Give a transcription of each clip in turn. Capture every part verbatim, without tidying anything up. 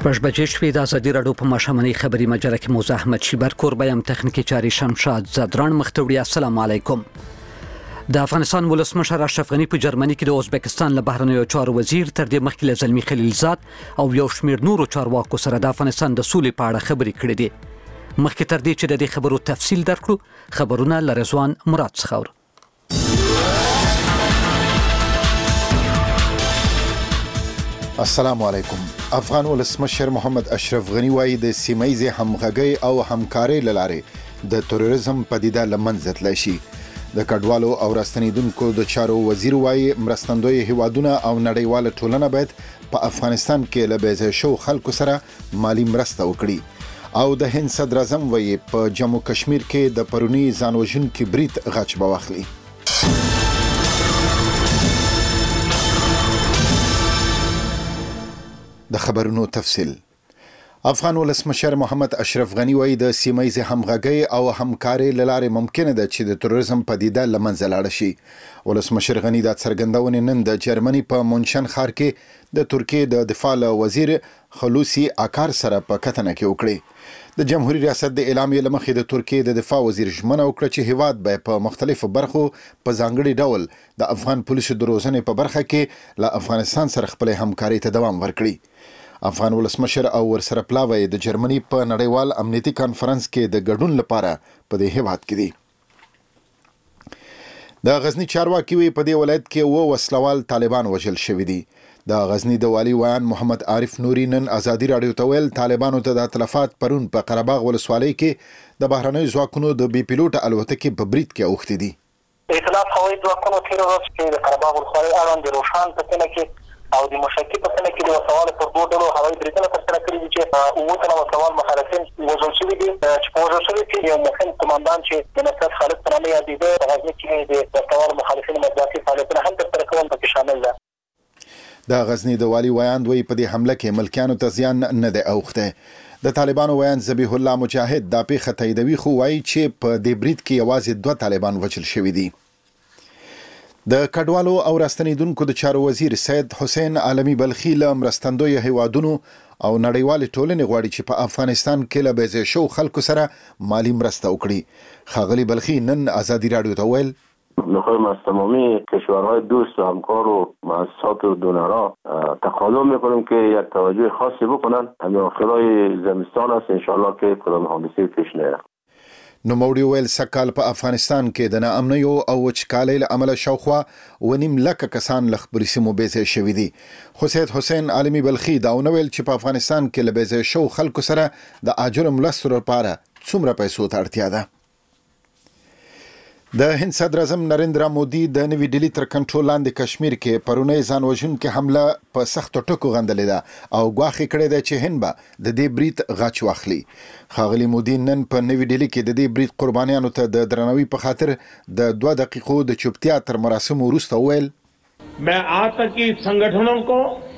شپږ بجې شوې د ازادي راډیو په ماښامنۍ خبري مجله کې موضوع احمد شیبر کوربه یم، تخنیکی چاري شمشاد زدران مختوړي. السلام علیکم. د افغانستان ولسمشر اشرف غني په جرمني کې د ازبکستان له بهرنیو چارو وزیر تر دې مخکې له زلمي خلیلزاد او یو شمېر نورو چارواکو سره د افغانستان د سولې په اړه خبرې کړې دي. مخکې تر دې چې د دې خبرو تفصیل درکړو، خبرونه له رضوان مراد څخه اورو. السلام علیکم. افغان ولسمشر محمد اشرف غني وايي د سیمایي همغږي او همکارۍ لاره د تروریزم پدیده لمنځه تللی شي. د کډوالو او راستنیدونکو د چارو وزیر وايي مرستندوی هیوادونه او نړیواله ټولنه باید په افغانستان کې له بېځایه شو خلکو سره مالی مرسته وکړي. او د هند صدر اعظم وايي په جموں کشمیر کې د پرونی ځانوژونکي برید غچ به واخلي. د خبرونو تفصیل. افغان ولسمشر محمد اشرف غني وايي د سیمایي همغږي او همکارۍ لاره ممکنه ده چې د تروریزم پدیده لمنځه لاړه شي. ولسمشر غني د څرګندونې نن د جرمني په مونشن ښار کې د ترکیې د دفاع وزیر خلوصي اکار سره په کتنه کې وکړي. د جمهوریت ریاست د اعلامیې لمخې د ترکیې د دفاع وزیر ژمنه وکړه چې هیواد به په مختلفو برخو په ځانګړي ډول د افغان پولیسو د روزنې په برخه کې له افغانستان سره خپل همکارۍ ته دوام ورکړي. افغان ولسمشر او ورسره پلاوی د جرمني په نړیوال امنیتي کانفرنس کې د ګډون لپاره په دې هیواد کې دي. د غزنی چارواکي وی په دې ولایت کې و وسلوال طالبان وژل شوی دي. د غزنی د والی ویان محمد عارف نوري نن ازادي راډیو ته ویل طالبانو ته د تلفات پرون په قره باغ ولسوالۍ کې د بهرنۍ ځواکونو د بي پیلوټ الوتکې په برید کې اوښتې دي. ائتلاف هوایي ځواکونو تیر ورځ کې د قره باغ ولسوالۍ اړوند د روشان په سیمه کې او د مشرقي په سیمه کې د وسوال پر دوه ډلو هوایي بریدونه ترسره کړي دي چې اووه تنه وسوال مخالفین وژل شوي دي. چې په وژل شوي کې یو مهم قماندان چې د نصرت خالد په نامه یادېده په غزني کې د وسوال مخالفینو مطبوعاتي فعالیتونه هم ترسره کول پکې شامل ده. د غزنی د والی ویاند وی په دې حمله کې ملکیانو ته زیان نه دی اوښته. د طالبانو ویاند ذبیح الله مجاهد دا پیښه تاییدوي خو وایي چې په دې برید کې یوازې دوه طالبان وژل شوي دي. د کډوالو او راستنیدونکو د چارو وزیر سید حسین عالمی بلخی له مرستندوی هیوادونو او نړیوال ټولنې غواړي چې په افغانستان کې له بېځایه شو خلکو سره مالی مرسته وکړي. ښاغلی بلخی نن ازادي راډیو ته ویل میخوایم از تمامی کشورهای دوست و همکار و مؤسسات و دونرها تقاضا میکنیم که یک توجه خاصی بکنن. همین آخرای زمستان است انشاءالله که کدام حادثه پیش نیاد. نوموړي ویل سکهال په افغانستان کې د ناامنیو او وچکالۍ له امله شاوخوا ونیم لکه کسان له خپلو سیمو بېځایه شوي دي. خو سید حسین عالمي بلخي دا ونه ویل چې په افغانستان کې له بېځایه شوو خلکو سره د عاجلو مرستو لپاره څومره پیسو ته اړتیا ده. د هند صدر اعظم نریندرا مودي د نوې ډیلي تر کنټرول لاندې کشمیر کې پرونی ځانوژونکې حمله په سختو ټکو غندلې ده او ګواښ کړی دی چې هند به د دې برید غچ واخلي. ښاغلی مودي نن په نوې ډیلي کې د دې برید قربانیانو ته د درناوي په خاطر د دوه دقیقو د چوپتیا تر مراسمو وروسته وویل मैं आतंकी संगठनों को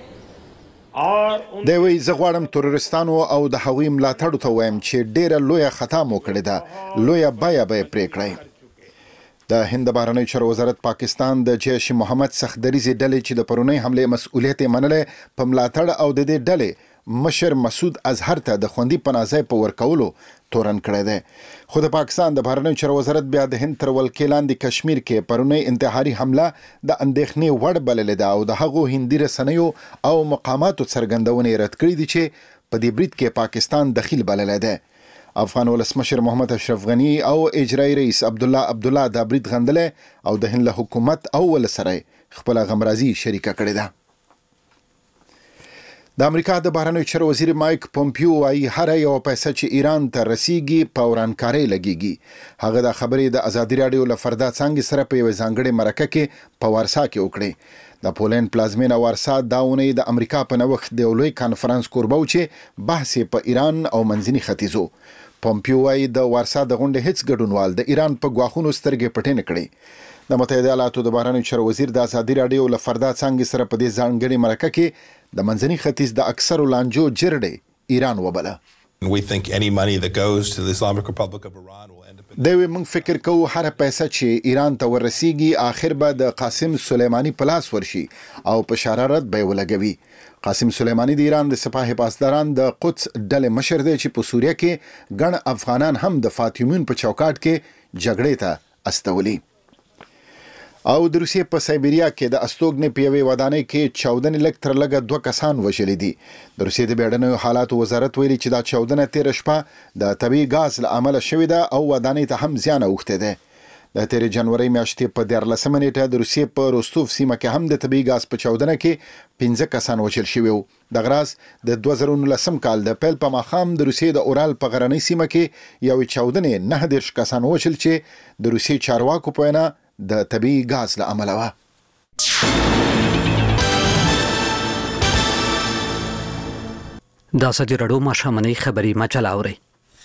دی وی زه غواړم تروریستانو او د هغوی ملاتړو ته وایم چې ډیره لویه خطا مو کړې ده، لویه بیه به یې پرې کړئ. د هند بهرنیو چارو وزارت پاکستان د جیش محمد سختدریزې ډلې چې د پرونی حملې مسؤلیت یې منلی په ملاتړ او د دې ډلې مشر مسعود اظهر ته د خوندي پناه ځای په ورکولو تورن کړی دی. خو د پاکستان د بهرنیو چارو وزارت بیا د هند تر ولکې لاندې کشمیر کې پرونی انتحاري حمله د اندېښنې وړ بللې ده او د هغو هندي رسنیو او مقاماتو څرګندونې رد کړي دي چې په دې برید کې پاکستان دخیل بللی دی. افغان ولسمشر محمد اشرف غني او اجرایي رئیس عبدالله عبدالله دا برید غندلی او د هند له حکومت او ول سره خپل غمرازي شریکه کړې ده. د امریکا د بهرنیو چارو وزیر مایک پومپیو وايي هر یو پیسه چې ایران ته رسیږي په ورانکارۍ لګیږي. هغه د خبرې د ازادي راډیو له فردا څانګې سره په یوه ځانګړې مرکه کې په وارسا کې وکړې. د پولند پلازمینه وارسا دا اونۍ د امریکا په نوښت د یو لوی کانفرنس کوربه و چې بحث په ایران او منځني ختیځو. پومپیو وايي د وارسا د غونډې هیڅ ګډونوال د ایران په ګواښونو سترګې پټې نه کړې. د متحده ایالاتو د بهرنیو چارو وزیر د ازادي راډیو له فردا څانګې سره په دې ځانګړې مرکه کې د منځني ختیځ د اکثرو لانجو جرړې ایران وبله. We think any money that goes to the Islamic Republic of Iran will end up in دوی موږ فکر کوو هر پیسه چې ایران ته ورسیږي آخر به د قاسم سلیمانی په لاس ورشي او په شرارت به ولګوي. قاسم سلیمانی د ایران د سپاه پاسداران د قدس ډلې مشر دی چې په سوریه کې ګڼ افغانان هم د فاطمیون په چوکاټ کې جګړې ته استولي. او د روسیې په سایبریا کې د استوګنې په یوې ودانۍ کې چاودنې لږ تر لږه دوه کسان وژلي دي. د روسیې د بیړنیو حالاتو وزارت ویلي چې دا چاودنه تیر شپه د طبيعي غاز له امله شوې ده او ودانۍ ته هم زیان اوښتی دی. د تیر جنوري میاشتې په دیارلسمه نیټه د روسیې په روستوف سیمه کې هم د طبيعي غاز په چاودنه کې پنځه کسان وژل شوي وو. د غراز د دوه زره نولسم کال د پیل په ماښام د روسیې د اورال په غرنۍ سیمه کې یو چاودنې نه دېرش کسان وژل چې د روسیې چارواکو په وینا د طبيعي غاز له امله وه. دا سدي رډو ماښامنۍ خبري مجله اوري.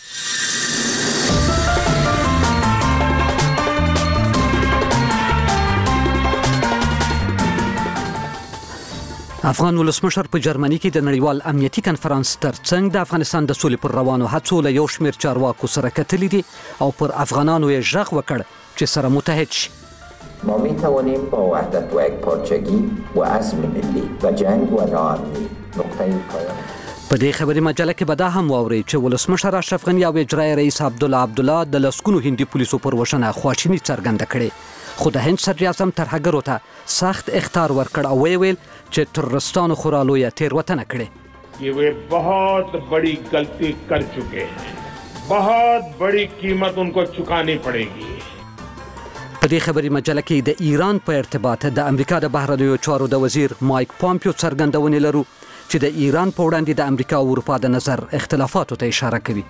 افغان ولسمشر په جرمني کې د نړیوال امنیتي کنفرانس ترڅنګ د افغانستان د سولې پر روانو هڅو له یو شمېر چارواکو سره کتلي دي او پر افغانانو یې غږ وکړ چې سره متحد شي. ما می توانیم با وحدت و یکپارچگی و عزم ملی و جنگ و ناامنی نقطه پایان. په دې خبري مجله کې به دا هم واوري چې ولسمشر اشرف غنی او اجرایي رئیس عبدالله عبدالله د لسګونو هندي پولیسو پر وژنه خواشیني څرګنده کړې. خو د هند صدر اعظم ترهګرو ته سخت اخطار ورکړ او ویل چې ترورستانو خورا لویه تېروتنه کړې. ये वे बहुत बड़ी गलती कर चुके हैं, बहुत बड़ी कीमत उनको चुकानी पड़ेगी. په دې خبري مجله کې د ایران په ارتباط د امریکا د بهرنیو چارو د وزیر مایک پامپیو څرګندونې لرو چې د ایران په وړاندې د امریکا او اروپا د نظر اختلافاتو ته اشاره کوي.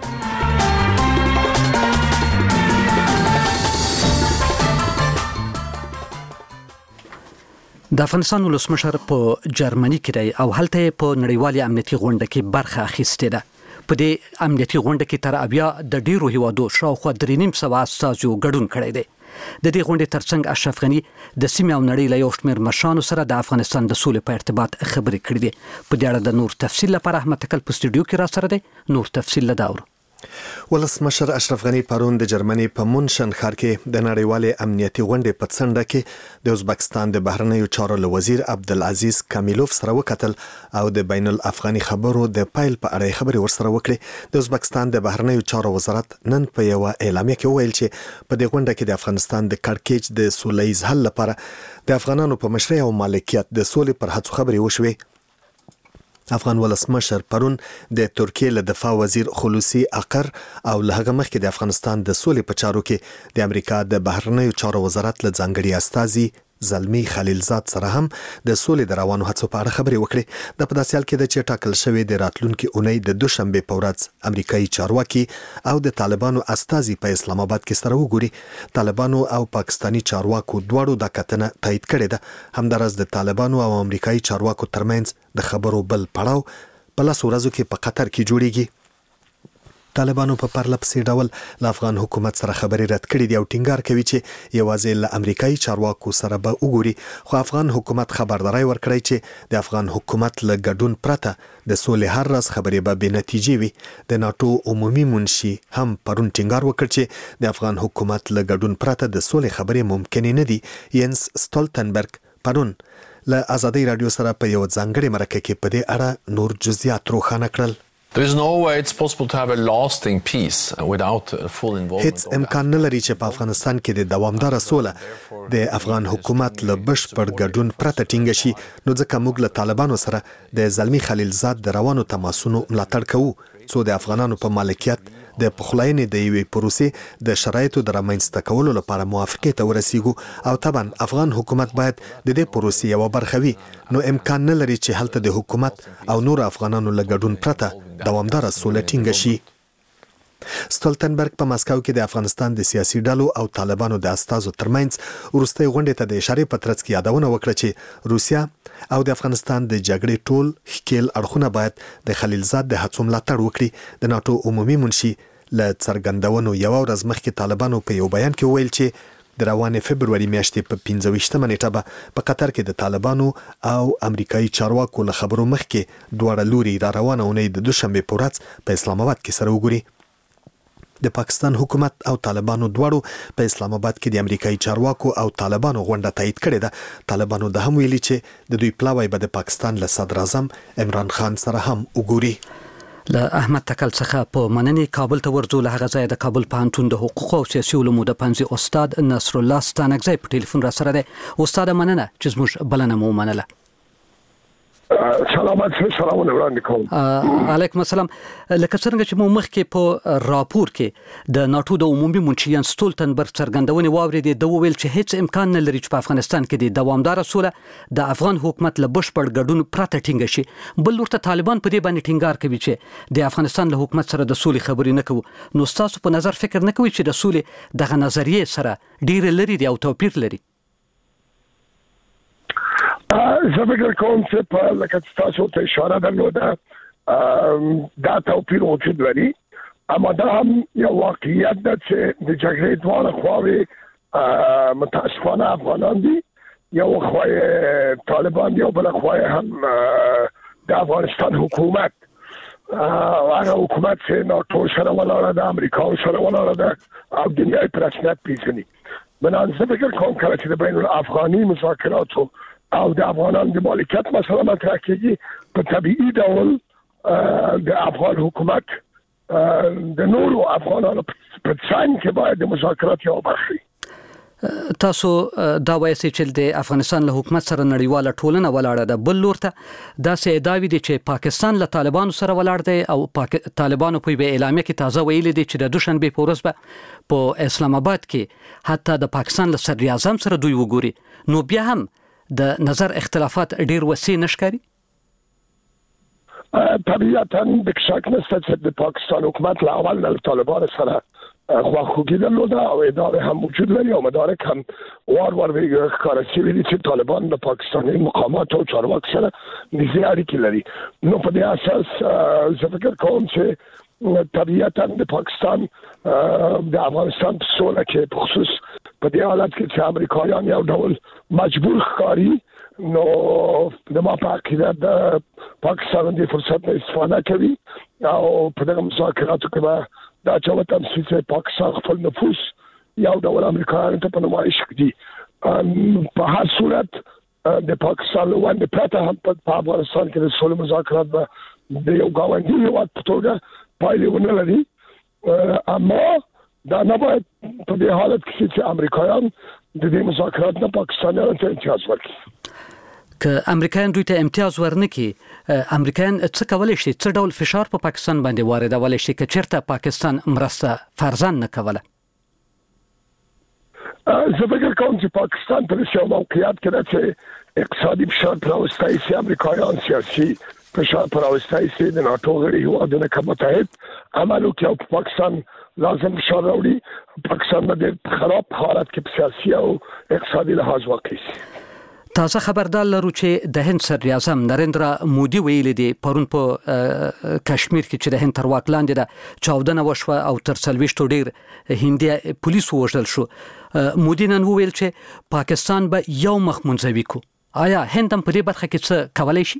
د افغانستان ولسمشر په جرمني کې دی او هلته په نړیوالي امنیتي غونډه کې برخه اخیستې ده. په دې امنیتي غونډه کې تر اویا د ډیرو هیوادو شاوخوا درې نیم سوه استازو ګډون کړی دی. د دې غونډې ترڅنګ اشرف غنی د سیمې او نړۍ له یو شمېر مشرانو سره د افغانستان د سولې په ارتباط خبرې کړې دي. په دې اړه د نور تفصیل لپاره احمد تکل په سټوډیو کې را سره دی. نور تفصیل له داور ولسمشر اشرف غنی پرون د جرمني په مونشن ښار کې د نړیوالې امنیتي غونډې په څنډه کې د ازبکستان د بهرنیو چارو له وزیر عبدالعزیز کامیلوف سره وکتل او د بین الافغاني خبرو د پایل په اړه خبرې ورسره وکړې. د ازبکستان د بهرنیو چارو وزارت نن په یو اعلامیه کې وویل چې په دې غونډه کې د افغانستان د کړکېچ د سولهییز حل لپاره د افغانانو په مشرۍ او مالکیت د سولې پر هڅو خبرې وشوې. افغان ولسمشر پرون د ترکیې له دفاع وزیر خلوصي اقر او له هغه مخکې د افغانستان د سولې په چارو کې د امریکا د بهرنیو چارو وزارت له ځانګړي استازي زلمی خلیلزاد سره هم د سولې د روانو هڅو په اړه خبرې وکړې. د په داسې حال کې ده چې ټاکل شوی د راتلونکي اونۍ د دوشنبې په ورځ امریکایي چارواکي او د طالبانو استازي په اسلام آباد کې سره وګوري. طالبانو او پاکستانی چارواکو دواړو دا کتنه تایید کړې ده. همدارس د طالبانو او امریکایي چارواکو ترمنځ د خبرو بل پړاو په لسو ورځو کې په قطر کې جوړیږي. طالبانو په پرله پسې ډول له افغان حکومت سره خبرې رد کړې دي او ټینګار کوي چې یوازې له امریکایي چارواکو سره به وګوري. خو افغان حکومت خبرداري ورکړی چې د افغان حکومت له ګډون پرته د سولې هر راز خبرې به بې نتیجې وي. د ناتو عمومي منشي هم پرون ټینګار وکړ چې د افغان حکومت له ګډون پرته د سولې خبرې ممکن نه دي. ینس سټولتنبرګ پرون له ازادي رادیو سره په یو ځانګړي مرکه کې په دې اړه نور جزئیات روښانه کړل. There is no way it's possible to have a lasting peace without full involvement. هیڅ امکان نه لري چې په افغانستان کې د دوامدار سوله د افغان حکومت له بشپړ ګډون پرته ټینګ شي. نو ځکه موږ له طالبانو سره د زلمی خلیلزاد د روانو تماسونو ملاتړ کوو څو د افغانانو په مالکیت د پخلاینې د یوې پروسې د شرایطو د رامنځته کولو لپاره موافقې ته ورسیږو او طبعا افغان حکومت باید د دې پروسې یوه برخه وي. نو امکان نه لري چې هلته د حکومت او نور افغانانو له ګډون پرته دوامداره سوله ټینګه شي. سټولتنبرګ په مسکو کې د افغانستان د سیاسي ډلو او طالبانو د استازو ترمنځ وروستۍ غونډې ته د اشارې په ترڅ کې یادونه وکړه چې روسیا او د افغانستان د جګړې ټول ښکیل اړخونه باید د خلیلزاد د هڅو ملاتړ وکړي. د ناتو عمومي منشي له څرګندونو یوه ورځ مخکې طالبانو په یو بیان کې وویل چې د روانې فبروري میاشتې په پنځه ویشتمه نیټه به په قطر کې د طالبانو او امریکایي چارواکو له خبرو مخکې دواړه لوري را روانه اونۍ د دوشنبې په ورځ په اسلام آباد کې سره وګوري. د پاکستان حکومت او طالبانو دواړو په اسلام آباد کې د امریکایي چارواکو او طالبانو غونډه تایید کړې ده. طالبانو د هم ویلي چې د دوی پلاوی به د پاکستان له صدر اعظم عمران خان سره هم وګوري. له احمد تکل څخه په مننې کابل ته ورځو. له هغه ځای د کابل پوهنتون د حقوق او سیاسي علومو د پنځه استاد نصر الله ستانکزی په ټلیفون را سره دی. استاد مننه چې زموږ بلنه مو منله. سلامات سلامونه وړاندې کوم. علیکم السلام. لکه څنګه چې مو مخکې په راپور کې د ناتو د عمومي منشیان ستولتنبرګ څرګندونې واورېدې، د وویل چې هیڅ امکان نه لري چې په افغانستان کې د دوامدار سوله د افغان حکومت له بشپړ ګډون پرته ټینګ شي. بل ورته طالبان په دې باندې ټینګار کوي چې د افغانستان له حکومت سره د سولې خبرې نه کوو. نو تاسو په نظر فکر نه کوئ چې د سولې دغه نظریه سره ډیر لري دی او توپیر لري؟ زه فکر کوم چې په لکه تاسو ته اشاره درلوده دا توپیر وجود لري، اما دا هم یو واقعیت ده چې د جګړې دواړه خواوې متاسفانه افغانان دي، یو خواوې طالبان دي او بل خواوې هم د افغانستان حکومت. هغه حکومت چې ناتو سره ولاړه ده، امریکا سره ولاړه ده او دنیای په رسمیت پیژني. بنابراین زه فکر کوم کله چې د بین الافغاني مذاکراتو او د افغانان د مالکیت مسله مطرح کیږي، په طبيعي ډول د افغان حکومت د نورو افغانانو په څنګ کې باید د مذاکرات یو برخه. تاسو دا وایي چې د افغانستان له حکومت سره نړیواله ټولنه ولاړه ده، بل لورته دا سه ادعاوی دي چې پاکستان له طالبانو سره ولاړ دی او پاک... طالبانو په اعلامیه کې تازه ویلي دي چې د دوشنبه په ورځ به په اسلام آباد کې حتی د پاکستان له صدر اعظم سره دوی وګوري. نو بیا هم د نظر اختلافات ډیر وسیع نشکاري. طبیعتاً د شک نشته چې د پاکستان حکومت له اول له طالبان سره خواخوږي درلوده او ادعا هم موجود لري او مدارک هم وار وار ښکاره شوي دي چې طالبان د پاکستاني مقامات او چارواکو سره نږدې اړیکې لري. نو په دې اساس زه فکر کوم چې طبیعتاً د پاکستان د افغانستان په سوله کې په خصوص په دې حالت کې چې امریکایان یو ډول مجبور ښکاري، نو د ما په عقیده د پاکستان د فرصت نه استفاده کوي او په دغه مذاکراتو کې به دا چوته چې پاکستان خپل نفوذ یو ډول امریکایانو ته په نمایش کړي. په هر صورت د پاکستان له وړاندې پرته هم په افغانستان کې د سولې مذاکرات به د یو ګاونډي هېواد په توګه پایلې ونه لري، اما دا نه باید په دې حالت کې چې امریکایان د دې مذاکرات نه پاکستانیانو ته امتیاز ورکړي. که امریکایان دوی ته امتیاز ورنکړي، امریکایان څه کولی شي؟ څه ډول فشار په پاکستان باندې واردولی شي که چیرته پاکستان مرسته فرضاً نه کوله؟ زه فکر کوم چې پاکستان په داسې یو موقعیت کې ده چې اقتصادي فشار پر راوستی شي، امریکایان سیاسي فشار پر راوستی شي، د ناټو غړي هېوادونه که متحد عمل وکړي او په پاکستان لازم فشار راوړي، پاکستان به د خراب حالت کې په سیاسي او اقتصادي لحاظ واقع شي. تازه خبردار لرو چې د هند صدر اعظم نریندرا مودي ویلي دی پرون په کشمیر کې چې د هند تر واک لاندې ده چاودنه وشوه او تر څلوېښتو ډیر هندي پولیس ووژل شو. مودي نن وویل چې پاکستان به یو مخ منځوي کو. آیا هند هم په دې برخه کې څه کولی شي؟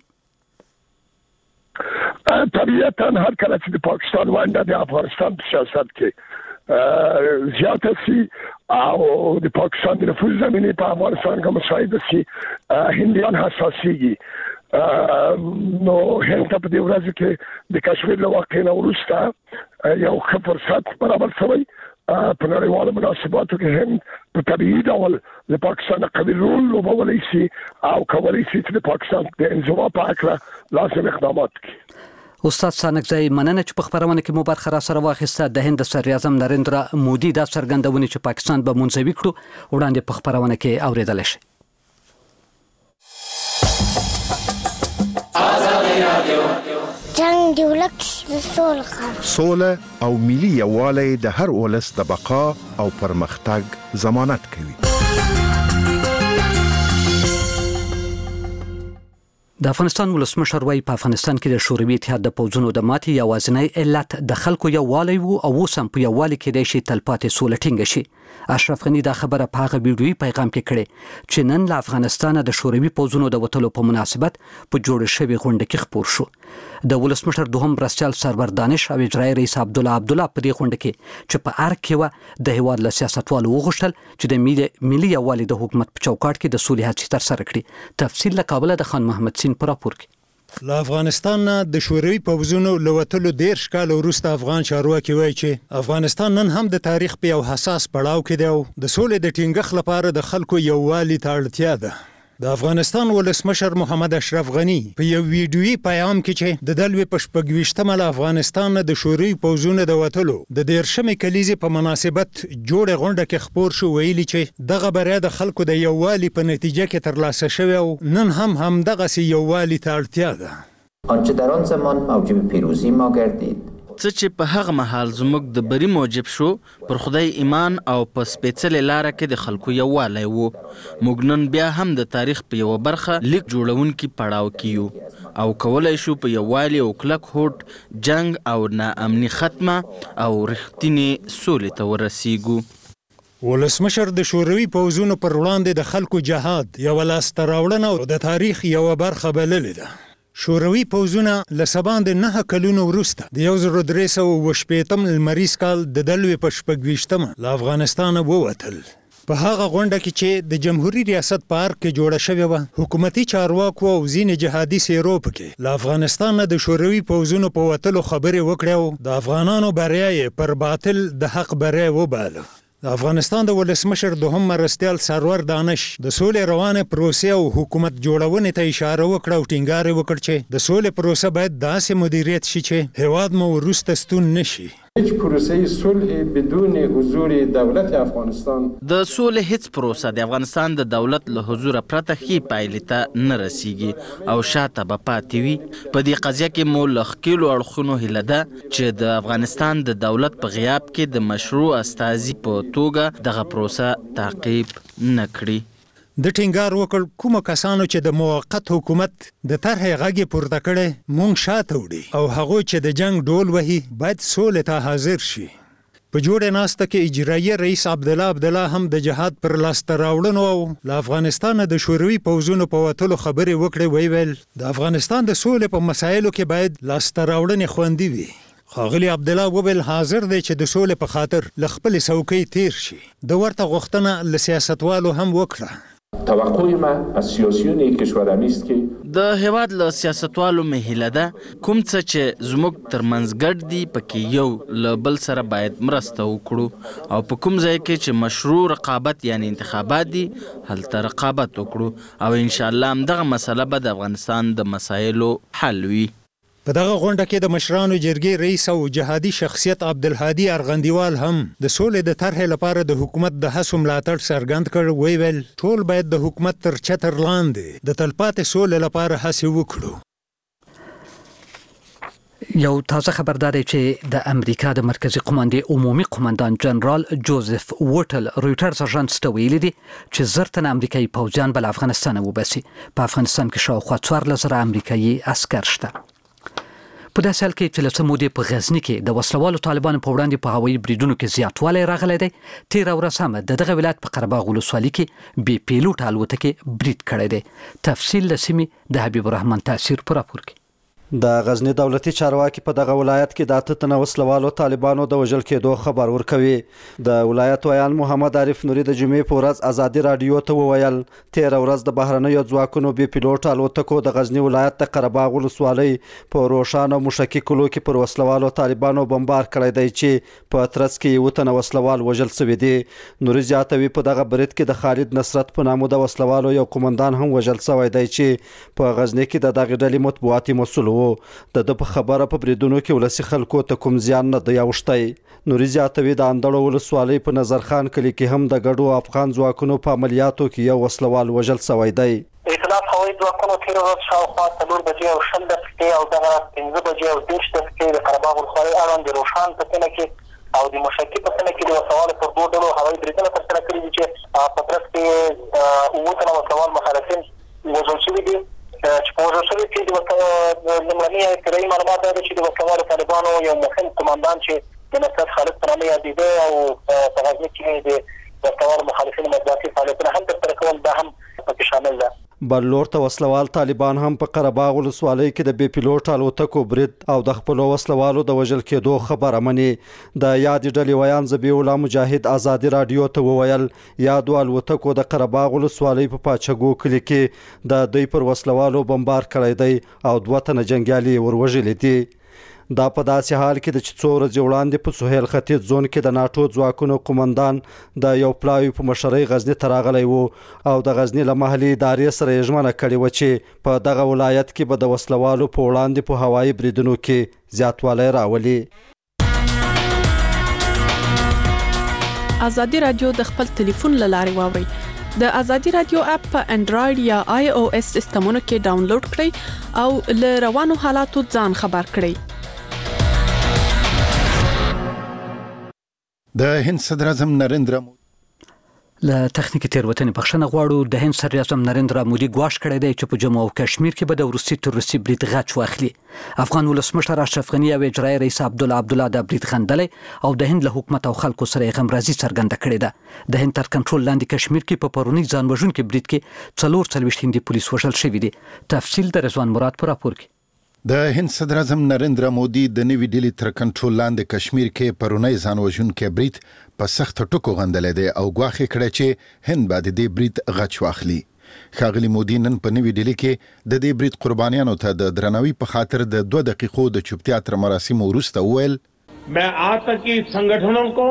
طبیعتاً هر کله چې د پاکستان ونډه د افغانستان په سیاست کې زیاته شي او د پاکستان د نفوذ زمینې په افغانستان کې مساعده شي، هندیان حساسیږي. نو هند ته په دې ورځ کې د کشمیر له واقعې نه وروسته یو ښه فرصت برابر شوی. په نړیوالو مناسباتو کې هند په طبیعي ډول د پاکستان قوي رول لوبولی شي او کولی شي چې د پاکستان د انزوا په هکله لازم اقدامات کړي. استاد ستانکزی مننه چې په خبرونه کې مو برخه را سره واخیسته. د هند صدر اعظم نریندرا مودي دا څرګندونې چې پاکستان به منځوي کړو وړاندې په خبرونه کې اوریدل شي. جنگ ولک سوله سوله او ملي یووالی د هر ولس د بقا او پرمختګ ضمانت کوي. د افغانستان ولسمشر وايي په افغانستان کې د شوروي اتحاد د پوځونو د ماتې یوازینی علت د خلکو یووالی وو او اوس هم په یووالي کې د شي تلپاتې سوله ټینګه شي. اشرف غنی دا خبره په هغه ویډیويي پیغام کې کړې چې نن له افغانستانه د شوروي پوځونو د وټلو په مناسبت په جوړ شوی غونډه کې خبر شو. د ولسمشر دوهم برسچل سرور دانش او اجرایي رئیس عبد الله عبد الله په دې غونډه کې چې په ارګ کې و د هیواد له سیاستوالو وغوښتل چې د ملي ملي یووالي د حکومت په چوکاټ کې د سولې هڅې تر سره کړي. تفصیل له کابل د خان محمد سین پر راپور کې. له افغانستان نه د شوروي پوځونو له وتلو دیرش کال وروسته افغان چارواکي وایي چې افغانستان نن هم د تاریخ په یو حساس پړاو کې دی او د سولې د ټینګښت لپاره د خلکو یووالي ته اړتیا ده. د افغانستان ولسمشر محمد اشرف غنی په یو ویډیويي پیغام کې چې د دلوي په شپږویشتمه له افغانستان د شوروي پوځونو د وتلو د دیرشمې کلیزې په مناسبت جوړه غونډه کې خبر شو ویلي چې دغه بریا د خلکو د یووالي په نتیجه کې ترلاسه شوی او نن هم هم دغه سي یووالي ته اړتیا ده. آنچه در آن زمان موجب پیروزی ما گردید څه چې په هغه مهال زموږ د بری موجب شو پر خدای ایمان او په سپېڅلې لاره کې د خلکو یووالی وو. موږ نن بیا هم د تاریخ په یوه برخه لیک جوړونکي پړاو کې یو او کولی شو په یووالي او کلک هوډ جنگ او ناامني ختمه او رښتینې سولې ته ورسیږو. ولسمشر د شوروي پوځونو پر وړاندې د خلکو جهاد یوه لاسته راوړنه او د تاریخ یوه برخه بللې ده. شوروي پوځونه له سبان د نهه کلونو وروسته د یو زر درې سوه اوه شپېتم لمریز کال د دلوي په شپږویشتمه له افغانستانه ووتل. په هغه غونډه کې چې د جمهوریت ریاست په ارګ کې جوړه شوې وه حکومتي چارواکو او ځینې جهادي څېرو پکې له افغانستانه د شوروي پوځونو په وتلو خبرې وکړې او د افغانانو بریا یې پر باطل د حق بریا وباله. د افغانستان د ولسمشر دوهم مرستیال سرور دانش د سولې روانه پروسې او حکومت جوړونې ته اشاره وکړه او ټینګار وکړ چې د سولې پروسه باید داسې مدیریت شي چې هیواد مو وروسته ستون نشي. هیچ پروسه صلح بدون حضور دولت افغانستان د سولې هیڅ پروسه د افغانستان د دولت له حضور پرته ښې پایلې ته نه رسیږي او شاته به پاتې وي. په دې قضیه کې مو له ښکېلو اړخونو هیله ده چې د افغانستان د دولت په غیاب کې د مشروع استازي په توګه دغه پروسه تعقیب نه کړي. د ټینګار وکړ کومه کسانو چې د موقت حکومت د طرحې غږ پورته کړي مونږ شاته وړي او هغوی چې د جنگ ډول وهي باید سولې ته حاضر شي. په جوړه ناسته کې اجرایي رئیس عبد الله عبد الله هم د جهاد پر لاسته راوړنو او له افغانستانه د شوروي پوځونو په وتلو خبرې وکړې. وی ویل د افغانستان د سولې په مسایلو کې باید لاسته راوړنې خوندي وي. ښاغلي عبد الله وویل حاضر دی چې د سولې په خاطر له خپلې څوکۍ تیر شي. د ورته غوښتنه له سیاستوالو هم وکړه. توقع ما از سیاسیون کشورم است که د هیواد له سیاستوالو مې هیله ده کوم څه چې زموږ ترمنځ ګډ دي پکې یو له بل سره باید مرسته وکړو او په کوم ځای کې چې مشروع رقابت یعنی انتخابات دي هلته رقابت وکړو او انشاءالله همدغه مسله به د افغانستان د مسایلو حل وي. په دغه غونډه کې د مشرانو جرګې رئیس او جهادي شخصیت عبدالهادي ارغندیوال هم د سولې د طرحې لپاره د حکومت د هڅو ملاتړ څرګند کړ. وی ویل ټول باید د حکومت تر چتر لاندې د تلپاتې سولې لپاره هڅې وکړو. یو تازه خبردار چې د امریکا د مرکزی قوماندې عمومي قومندان جنرال جوزف وټل رويټرز اژانس ته ویلي دي چې زرتن امریکایي پوځیان بل افغانستان وباسي. په افغانستان کې شاوخوا څوارلس زره امریکایي عسکر شته. په داسې حال کې چې له څه مودې په غزني کې د وسلوالو طالبانو په وړاندې په هوایي بریدونو کې زیاتوالی راغلی دی. تېره ورځ هم د دغه ولایت په قره باغ ولسوالۍ کې بې پیلوټه الوتکې برید کړی دی. تفصیل له سیمې د حبیب الرحمن تاثیر په راپور کې. د غزنی دولتي چارواکي په دغه ولایت کې د اته تنه وسلوالو طالبانو د وژل کېدو خبر ورکوي. د ولایت ویان محمد عارف نوري د جمعې په ورځ ازادي رادیو ته وویل تېره ورځ د بهرنیو ځواکونو بې پیلوټ الوتکو د غزنی ولایت د قره باغ ولسوالۍ په روښانه موشکي کلو کې پر وسلوالو طالبانو بمبار کړی دی چې په ترڅ کې یو تنه وسلوال وژل شوي دي. نوري زیاتوي په دغه برید کې د خالد نصرت په نامه د وسلوالو یو قومندان هم وژل شوی دی چې په غزنی کې د دغه ډلې مطبوعاتي مسؤل و. د د په خبره په بریدونو کې ولسی خلکو ته کوم زیان نه دی اوښتی. نوري زیاتوي د اندړو ولسوالۍ په نظرخان کلي کې هم د ګډو افغان ځواکونو په عملیاتو کې یو وسلوال وژل شوی دی. ائتلاف هوایي ځواکونو تېره ورځ شاوخوا څلور بجې او شل دقیقې او دغه پنځه بجې او دېرش دقیقې د قره باغ ولسوالۍ اړوند د روښان په سیمه کې او د موشکي په سیمه کې د وسلوالو پر دوو ډلو هوایي بریدونه ترسره کړي دي چې په ترڅ کې اووه تنه وسلوال مخالفین وژل شوي دي. چې په وژل شوي کې د لومړني ابتدایي معلومات دا ده چې د وسلوالو طالبانو یو مهم قماندان چې د نصرت خالد په نامه یادېده او په غزني کې د وسلوالو مخالفینو مطبوعاتي فعالیتونه هم ترسره کول دا هم پکې شامل ده. بلور ته وسلوال طالبان هم په قره باغ ولسوالۍ کې د بې پیلوټ الوتکو برید او د خپلو وسلوالو د وژل کېدو خبره مني. د یادې ډلې ویان ذبیح الله مجاهد ازادي راډیو ته وویل یادو الوتکو د قره باغ ولسوالۍ په پاچګو کلي کې د دوی پر وسلوالو بمبار کړی دی او دوه تنه جنګیالي وروژلي دي. دا په داسې حال کې د چې څو ورځې وړاندې په سهیل ختیځ زون کې د ناټو ځواکونو قومندان د یو پلاوي په مشرۍ غزني ته راغلی و او د غزني له محلي ادارې سره یې ژمنه کړې وه چې په دغه ولایت کې به د وسلوالو په وړاندې په هوایي بریدونو کې زیاتوالی راولي. ازادي راډیو د خپل ټلیفون له لارې واورئ. د ازادي راډیو اپ په انډراید یا آی او اس سیسټمونو کې ډاونلوډ کړئ او له روانو حالاتو ځان خبر کړئ. د هند صدر اعظم نریندرا مودي له تخنیکی تیروتنې بخښنه غواړو. د هند صدر اعظم نریندرا مودي ګواښ کړی دی چې په جموں او کشمیر کې به د روسي تروریستي برید غچ واخلي. افغان ولسمشر اشرف غني او اجرایي رئیس عبدالله عبدالله د برید غندلی او د هند له حکومت او خلکو سره یې غمرازي څرګنده کړې ده. د هند تر کنټرول لاندې کشمیر کې په پرونی ځان وژونکي برید کې څلور څلوېښت هندي پولیس وژل شوي دي. تفصیل د رضوان مراد په راپور کې. د هند صدر اعظم نریندرا مودي د نوي ډیلی تر کنټرول لاندې کشمیر کې پرونی ځان وژونکي برید په سخت ټکو غندلی دی او ګواښ کړی چې هند به د دې برید غچ واخلي. ښاغلي مودي نن په نوي ډیلی کې د دې برید قربانیانو ته د درناوي په خاطر د دوه دقیقو د چوپتیا تر مراسمو وروسته وویل मैं आतंकी संगठनों को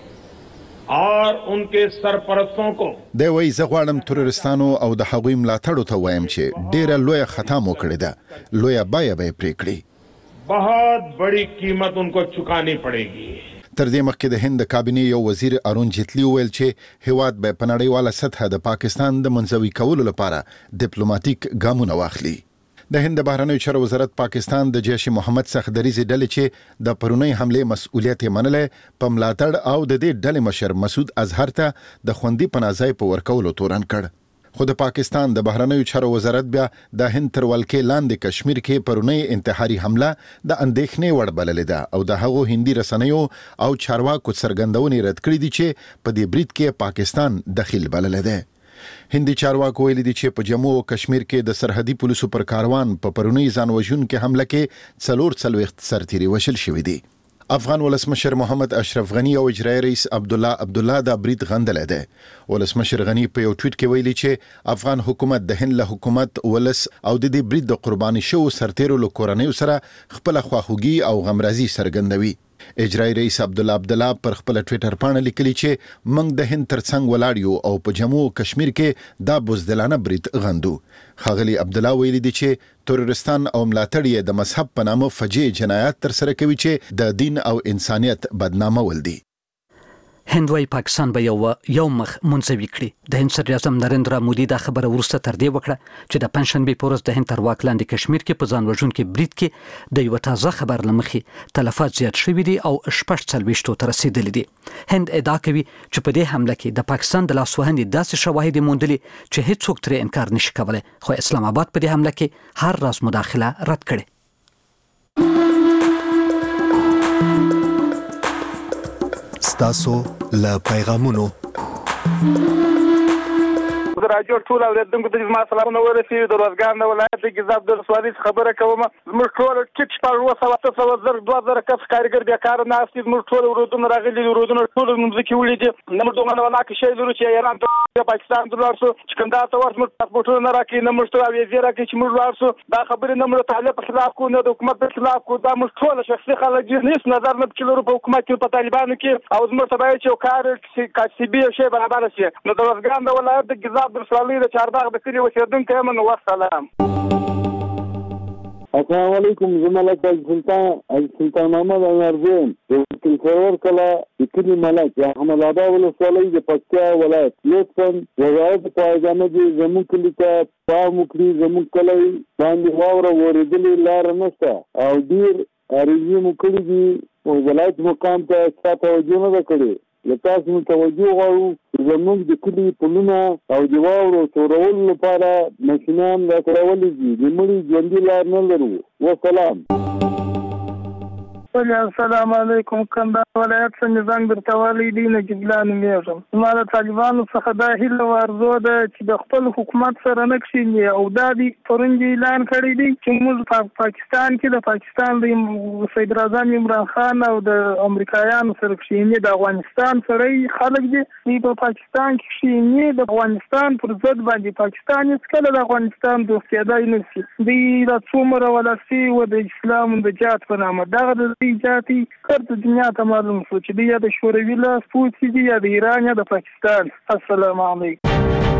और उनके सरपरस्तों को د وای زغړم ترورستانو او د هغوی ملاتړو ته وایم چې ډیره لوی خطا مو کړې ده. لوی بای بای پریکړي बहुत बड़ी कीमत उनको चुकानी पड़ेगी. تر دې مخکې د هند کابینې یو وزیر ارون جیتلی ویل چې هیواد به په نړیواله سطح د پاکستان د منځوي کولو لپاره ډیپلوماټیک ګامونه واخلي. د هند بهرنیو چارو وزارت پاکستان د جیش محمد څخه دریزي ډلې چې د پرونی حمله مسؤلیت یې منلې په ملاتړ او د دې ډلې مشر مسعود اظهر ته د خوندي پناهځای په ورکولو تورن کړ. خو د پاکستان د بهرنیو چارو وزارت بیا د هند تر ولکې لاندې کشمیر کې پرونی انتحاري حمله د اندېښنې وړ بللې ده او د هغو هندي رسنیو او چارواکو څرګندونې رد کړې دي چې په دې برید کې پاکستان دخیل بللی دی. هندي چارواکو ویلي دي چې په جموں او کشمیر کې د سرحدي پولیسو پر کاروان په پرونی ځان وژونکي حمله کې څلور څلوېښت سرتیري وژل شوي دي. افغان ولسمشر محمد اشرف غني او اجرایي رئیس عبدالله عبدالله د برید غندلی دی. ولسمشر غني په یو ټویټ کې ویلي چې افغان حکومت د هند له حکومت ولس او د دې برید د قرباني شوو سرتیرو له کورنیو سره خپله خواخوږي او غمرازي څرګندوي. اجرایي رئیس عبدالله عبدالله پر خپل ټویټر پاڼه لیکلي چې موږ د هند ترڅنګ ولاړ یو او په جموں او کشمیر کې دا بزدلانه برید غندو. ښاغلي عبدالله ویلي دي چې ترورستان او ملاتړ یې د مذهب په نامه فجیع جنایات ترسره کوي چې د دین او انسانیت بدنامول دي. هند وايي پاکستان به یو یو مخ منځوي کړي. د هند صدر اعظم نریندرا مودي دا خبره وروسته تر دې وکړه چې د پنځشنبې په ورځ د هند تر واک لاندې کشمیر کې په ځان وژونکي برید کې د یو تازه خبر له مخې تلفات زیات شوي دي او شپږ څلوېښتو ته رسیدلي دي. هند ادعا کوي چې په دې حمله کې د پاکستان د لاسوهنې داسې شواهد یې موندلي چې هیڅوک ترې انکار نشي کولی، خو اسلام آباد په دې حمله کې هر راز مداخله رد کړې. ستاسو له پیغامونو د راجو ټول اوریدونکو ته زما سلامونه ورسېږي. د روزګان د ولایت د ګیزاب د ولسوالۍ خبره کوم. زموږ ټول ټیټ شپږ اووه سوه اته سوه زر دوه زره کس کارګر بیکاره ناست دي. زموږ ټول ورودونه راغلي دي، ورودونه ټول مځکې وړي دي. نه موږ دومره ولاکه شی لرو چې ایران ته پاکستان ته لاړ شو چې کندهار ته ورسو موږ پاسپورټونه نه راکوي، نه موږ ته ویزې راکوي چې موږ لاړ شو. دا خبرې نه موږ د طالب په خلاف کوو نه د حکومت په خلاف کوو. دا موږ ټول شخصي خلک دي، هېڅ نظر نه پکې لرو په حکومت کې په طالبانو کې. او زموږ ته باید چې یو کار کاسبي یو شی برابر شي. نو د روزګان د ولایت د ګیزاب د ولسوالۍ د چارباغ د کلي اوسېدونکی یم. نو والسلام. السلام علیکم. زه ملک سلطان سلطان محمد انارزین د وکیل سرور کلا د کلي ملک د احمد آباد ولسوالۍ د پکتیا ولایت. لطفا وزارت پایګانه دې زموږ کلي ته پام وکړي. زموږ کلی باندې واوره ورېدلې لاره نشته او ډېر عریضې مو کړي دي. ولایت مقام ته چا توجه نه ده کړې. له تاسو توجه غواړو زموږ د کلي پلونه او د واورو تورولو لپاره ماشینان راکړولي دي د مړي ژوندي لار نه لرو. وسلام. السلام علیکم. کندهار ولایت څخه زنګ درته والی دی نجیب الله نومیږم. زما د طالبانو څخه دا هیله او ارزو ده چې د خپل حکومت سره نه کښېني او دا د پرون اعلان کړی دی چې موږ په پاکستان کې د پاکستان د صدر اعظم عمران خان او د امریکایانو سره کښېني، د افغانستان سره خلک دي دوی په پاکستان کې کښېني، د افغانستان پر ضد باندې پاکستان هېڅکله د افغانستان دوستیادی نه شي. دوی را څومره ولسي و د اسلام د جهاد په نامه دغه د جاتي کړه دنیا ته معلوم شو چې دی یا د شوروي لاس پوڅي دي یا د ایران یا د پاکستان. السلام علیکم.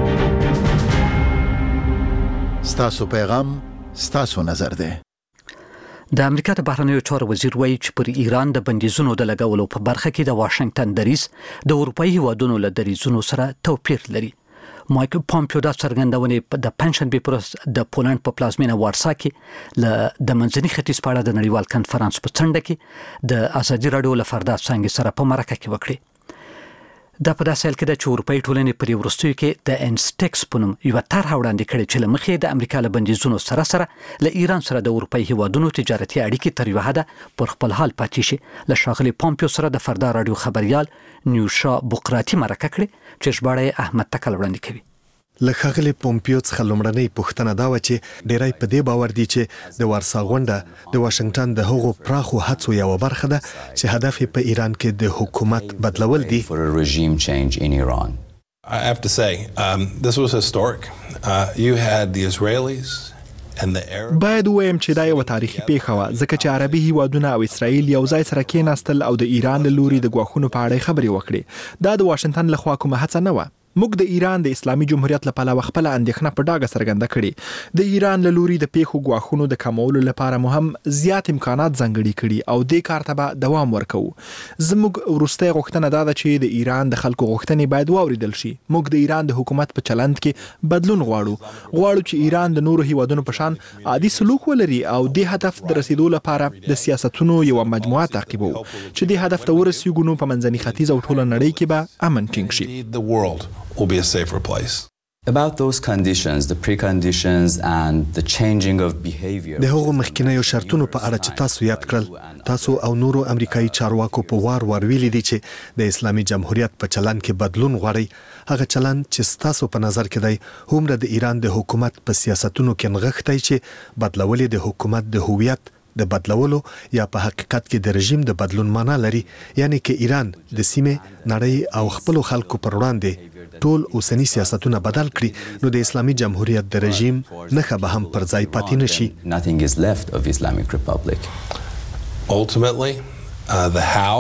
ستاسو پیغام ستاسو نظر دی. د امریکا د بهرنیو چارو وزیر وایي چې پر ایران د بندیزونو د لګولو په برخه کې د واشنگټن دریځ د اروپایي هیوادونو له دریځونو سره توپیر لري. مایک پامپیو دا څرګندونه د پنشن بیپرس د پولند په پلازمینه وارسا کې له د منځني ختیځ په اړه د نړیوال کنفرانس په څنډه کې د ازادي راډیو له فردا څنګه سره په مرکه کې وکړي. دا په داسې حال کې د اروپאי ټولنې پر وروستیو کې د انسټکس په نوم یو طرح وړاندې کړي چې له مخې د امریکا له بندیزونو سره سره له ایران سره د اروپאי هیوادونو تجارتي اړیکې تر یو حده پر خپل حال پاتې شي. له ښاغلي پامپیو سره د فردا راډیو خبريال نیوشا بوقراتی مرکه کړي چې ژباړه احمد تکل وړاندې کوي. له ښاغلي پومپیو څخه لومړنۍ پوښتنه دا و چې ډیری په دې باور دي چې د وارسا غونډه د واشنگټن د هغو پراخو هڅو یوه برخه ده چې هدف یې په ایران کې د حکومت بدلول دي. I have to say, um, this was historic. Uh, you had the Israelis باید وایم چې دا یو تاریخي پیښه وه ځکه چې عربي هیوادونه او اسرائیل یو ځای سره کېناستل او د ایران له لوري د ګواښونو په اړه خبرې وکړې. دا د واشنگټن لخوا کومه هڅه نه وه. موږ د ایران د اسلامي جمهوریت لپاره خپل اندېښنه په ډاګه څرګنده کړې. د ایران له لوري د پیښو ګواښونو د کمولو لپاره مو هم زیات امکانات ځانګړي کړي او دې کار ته به دوام ورکوو. زموږ وروستۍ غوښتنه دا ده چې د ایران د خلکو غوښتنې باید واوریدل شي. موږ د ایران د حکومت په چلند کې بدلون غواړو. غواړو چې ایران د نورو هیوادونو په شان عادي سلوک ولري او دې هدف د رسیدو لپاره د سیاستونو یو مجموعه تعقیبو چې دې هدف ته ورسیږو نو په منځني ختیځ او ټوله نړۍ کې به امن ټینګ شي. will be a safer place. About those conditions, the preconditions and the changing of behavior. د هغو مخکینیو شرطونو په اړه چې تاسو یاد کړل، تاسو او نورو امریکایي چارواکو په وار وار ویلي دي چې د اسلامي جمهوریت په چلن کې بدلون غواړي. هغه چلن چې تاسو په نظر کې دی هم د ایران د حکومت په سیاستونو کې نغښتای چې بدلول د حکومت د هویت د بدلولو یا په حقیقت کې د رژیم د بدلون معنا لري. یعنی کې ایران د سیمه نړۍ او خپل خلکو پر وړاندې ټول اوسنی سیاستونه بدل کړي نو د اسلامي جمهوریت د رژیم نخښه به هم پر ځای پاتې نشي. Nothing is left of Islamic Republic. Ultimately, uh, the how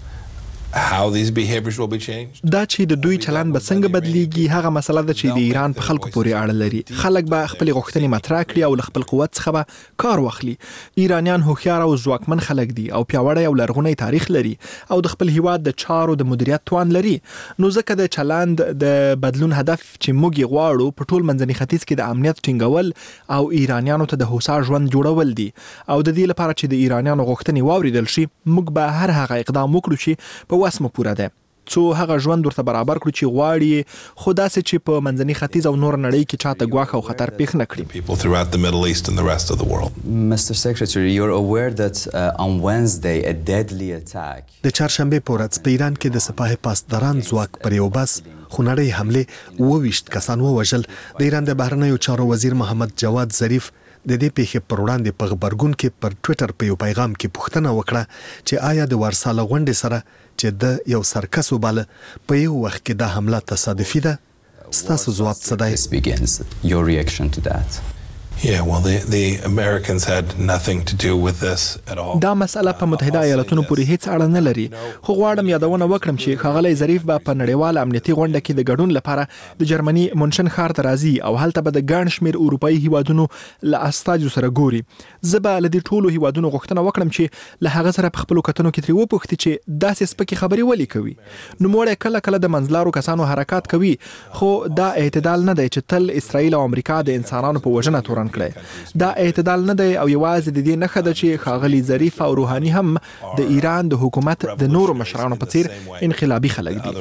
how these behaviors will be changed. دا چې د دوی چلند به څنګه بدلیږي هغه مسله ده چې د ایران په خلکو پورې اړه لري. خلک به خپل غوښتنې مطرح کړي او له خپل قوت څخه به کار واخلي. ایرانیان هوښیار او ځواکمن خلک دي او پیاوړی او لرغونی تاریخ لري او د خپل هیواد د چارو د مدیریت توان لري. نو ځکه د چلند د بدلون هدف چې موږ یې غواړو په ټول منځني ختیځ کې د امنیت ټینګول او ایرانیانو ته د هوسا ژوند جوړول دي. او د دې لپاره چې د ایرانیانو غوښتنې واوریدل شي موږ به هر هغه اقدام وکړو چې په وس مو پوره ده څو هغه ژوند ورته برابر کړو چې غواړي خو داسې چې په منځني ختیځ او نور نړۍ کې چاته ګواښ او خطر پیښ نه کړي. People throughout the Middle East and the rest of the world. Mister Secretary, you're aware that uh, on Wednesday a deadly attack. د چهارشنبه په ورځ په ایران کې د سپاه پاسداران ځواک پر یو بس خونړۍ حمله وویشت کسان ووژل. د ایران د بهرنیو چارو وزیر محمد جواد ظریف د دې پیښې پر وړاندې په خبرګون کې پر ټوئیټر په یو پیغام کې پوښتنه وکړه چې آیا د وارسا له غونډې سره چې د یو سرکس وباله په یو وخت کې دا حمله تصادفي ده؟ ستاسو ځواب څه دی؟ Your reaction to that? Yeah, well, the, the Americans had nothing to do with this at all. دا مسأله په متحده ایالاتونو پورې هیڅ اړه نه لري. خو غواړم یادونه وکړم چې ښاغلی ظریف به په نړیواله امنیتي غونډه کې د ګډون لپاره د جرمني مونشن ښار ته راځي او هلته به د ګڼ شمېر اروپایي هیوادونو له استازو سره ګوري. زه به له دې ټولو هیوادونو غوښتنه وکړم چې له هغه سره په خپلو کتنو کې ترې وپوښتي چې داسې سپکې خبرې ولې کوي. نوموړی کله کله د منځلارو کسانو حرکات کوي خو دا اعتدال نه دی چې تل اسرائیل او امریکا د انسانانو په وژنه تورن څرګند کړی. دا اعتدال نه دی او یوازې د دې نښه ده چې ښاغلي ظریف او روحاني هم د ایران د حکومت د نورو مشرانو په څیر انقلابي خلک دي.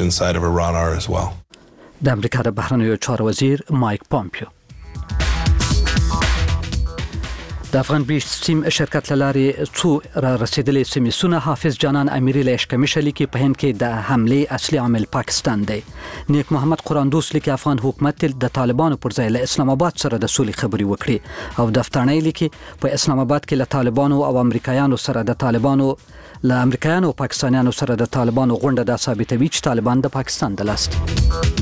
د امریکا د بهرنیو چارو وزیر مایک پامپیو د افغان بیش سیم شرکت لارې څو را رسیدلې سیمسونه حافظ جانان امیری لیش کمیشن لیکي په هند کې د حمله اصلي عامل پاکستان دی. نیک محمد قرآن دوست لیکي افغان حکومت د طالبانو پر ځای له اسلام آباد سره د سولې خبرې وکړي او دفترنۍ لیکي په اسلام آباد کې له طالبانو او امریکایانو سره د طالبانو له امریکایانو او پاکستانیانو سره د طالبانو غونډه د ثابتوي چې طالبان د پاکستان د لاس دي.